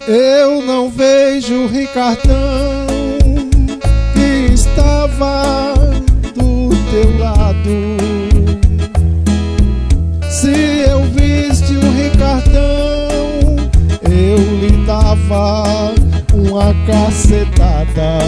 Eu não vejo o Ricardão que estava do teu lado. Se eu visse o Ricardão, eu lhe dava uma cacetada,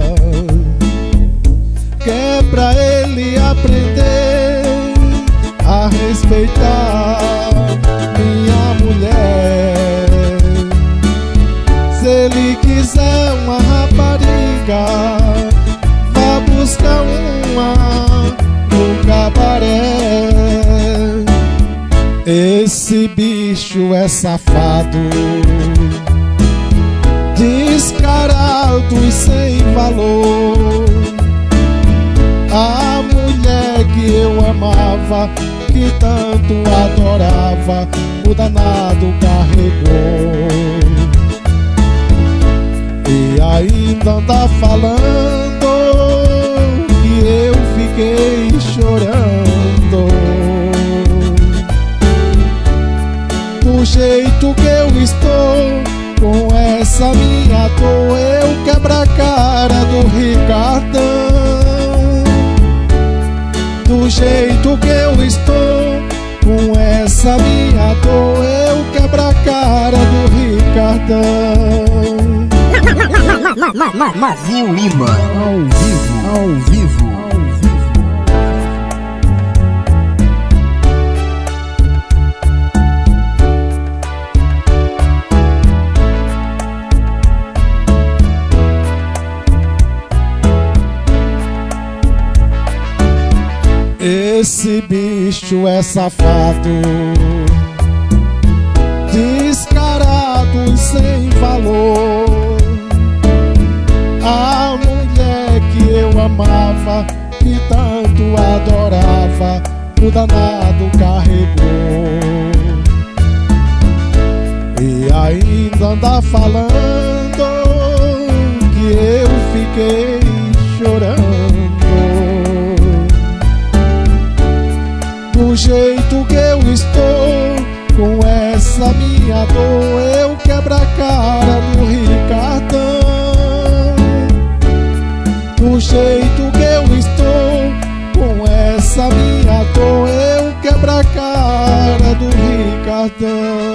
que é pra ele aprender a respeitar minha mulher. Se ele quiser uma rapariga, vá buscar uma no cabaré. Esse bicho é safado, descarado e sem valor. A mulher que eu amava, que tanto adorava, o danado carregou. E ainda anda falando que eu fiquei chorando. Do jeito que eu estou, com essa minha dor, eu quebro a cara do Ricardão. Do jeito que eu estou, com essa minha dor, eu quebro a cara do Ricardão. Mazinho Lima, ao vivo. Esse bicho é safado, descarado e sem valor. A mulher que eu amava, que tanto adorava, o danado carregou. E ainda anda falando que eu fiquei chorando. Do jeito que eu estou, com essa minha dor, eu quebro a cara do Ricardão. Do jeito que eu estou, com essa minha dor, eu quebro a cara do Ricardão.